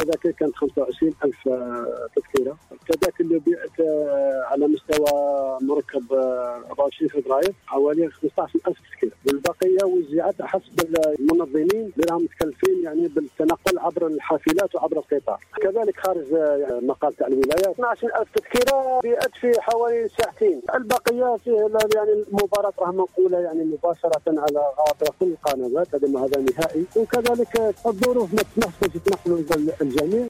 هذاك كان 25,000 تذكرة. كذاك اللي بيعت على مستوى مركب 24 فبراير حوالي 15,000 تذكرة، والبقية وزعت حسب المنظمين اللي راهم متكلفين يعني بالتنقل عبر الحافلات وعبر القطار. كذلك خارج مقال تاع الولاية 12,000 تذكرة بيعت في حوالي ساعتين. البقية فيه يعني المباراة راه منقولة يعني مباشرة على عبر كل القنوات، هذا نهائي. وكذلك الظروف ما تسمحش باش يتنقلوا الجميع.